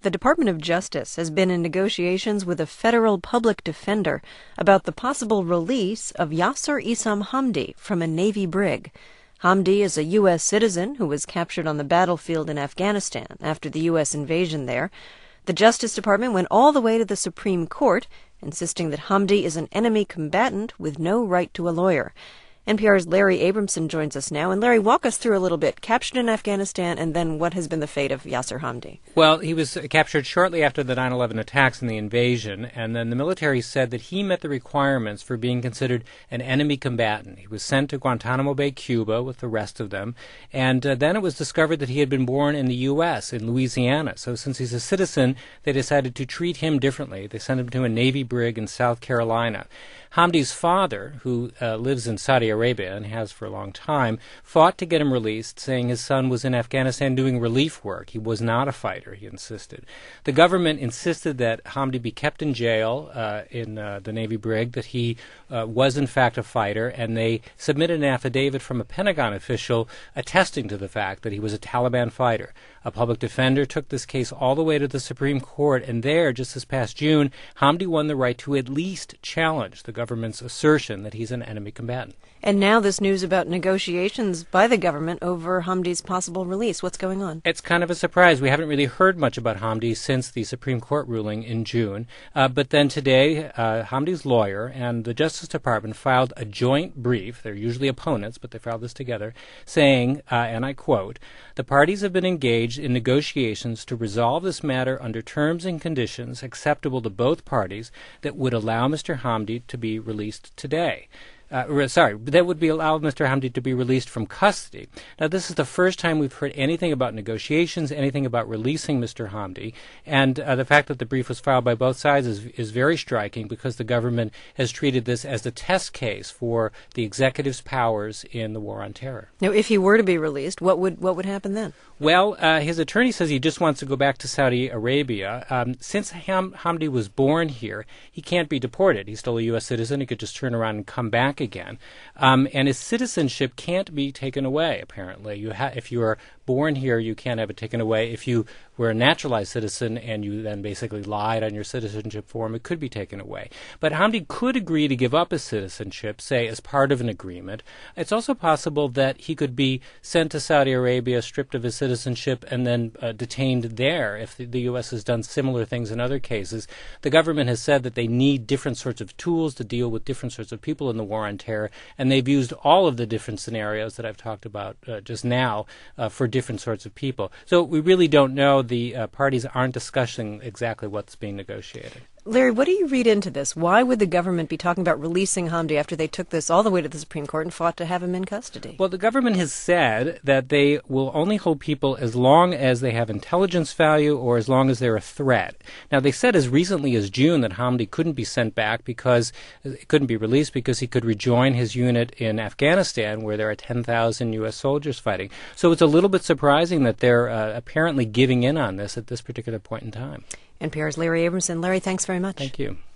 The Department of Justice has been in negotiations with a federal public defender about the possible release of Yasser Issam Hamdi from a Navy brig. Hamdi is a U.S. citizen who was captured on the battlefield in Afghanistan after the U.S. invasion there. The Justice Department went all the way to the Supreme Court, insisting that Hamdi is an enemy combatant with no right to a lawyer. NPR's Larry Abramson joins us now. And Larry, walk us through a little bit. Captured in Afghanistan, and then what has been the fate of Yasser Hamdi? Well, he was captured shortly after the 9/11 attacks and the invasion, and then the military said that he met the requirements for being considered an enemy combatant. He was sent to Guantanamo Bay, Cuba, with the rest of them, and then it was discovered that he had been born in the U.S., in Louisiana. So since he's a citizen, they decided to treat him differently. They sent him to a Navy brig in South Carolina. Hamdi's father, who lives in Saudi Arabia and has for a long time, fought to get him released, saying his son was in Afghanistan doing relief work. He was not a fighter, he insisted. The government insisted that Hamdi be kept in jail in the Navy brig, that he was in fact a fighter, and they submitted an affidavit from a Pentagon official attesting to the fact that he was a Taliban fighter. A public defender took this case all the way to the Supreme Court, and there, just this past June, Hamdi won the right to at least challenge the government's assertion that he's an enemy combatant. And now this news about negotiations by the government over Hamdi's possible release. What's going on? It's kind of a surprise. We haven't really heard much about Hamdi since the Supreme Court ruling in June. But then today, Hamdi's lawyer and the Justice Department filed a joint brief. They're usually opponents, but they filed this together, saying, and I quote, "The parties have been engaged in negotiations to resolve this matter under terms and conditions acceptable to both parties that would allow Mr. Hamdi to be released today." That would allow Mr. Hamdi to be released from custody. Now, this is the first time we've heard anything about negotiations, anything about releasing Mr. Hamdi, and the fact that the brief was filed by both sides is very striking because the government has treated this as the test case for the executive's powers in the war on terror. Now, if he were to be released, what would happen then? Well, his attorney says he just wants to go back to Saudi Arabia. Since Hamdi was born here, he can't be deported. He's still a U.S. citizen. He could just turn around and come back again. And his citizenship can't be taken away, apparently. If you are born here, you can't have it taken away. If you were a naturalized citizen and you then basically lied on your citizenship form, it could be taken away. But Hamdi could agree to give up his citizenship, say, as part of an agreement. It's also possible that he could be sent to Saudi Arabia, stripped of his citizenship, and then detained there if the U.S. has done similar things in other cases. The government has said that they need different sorts of tools to deal with different sorts of people in the war on terror, and they've used all of the different scenarios that I've talked about just now for different sorts of people. So we really don't know. The parties aren't discussing exactly what's being negotiated. Larry, what do you read into this? Why would the government be talking about releasing Hamdi after they took this all the way to the Supreme Court and fought to have him in custody? Well, the government has said that they will only hold people as long as they have intelligence value or as long as they're a threat. Now, they said as recently as June that Hamdi couldn't be sent back because it couldn't be released because he could rejoin his unit in Afghanistan where there are 10,000 U.S. soldiers fighting. So it's a little bit surprising that they're apparently giving in on this at this particular point in time. NPR's Larry Abramson. Larry, thanks very much. Thank you.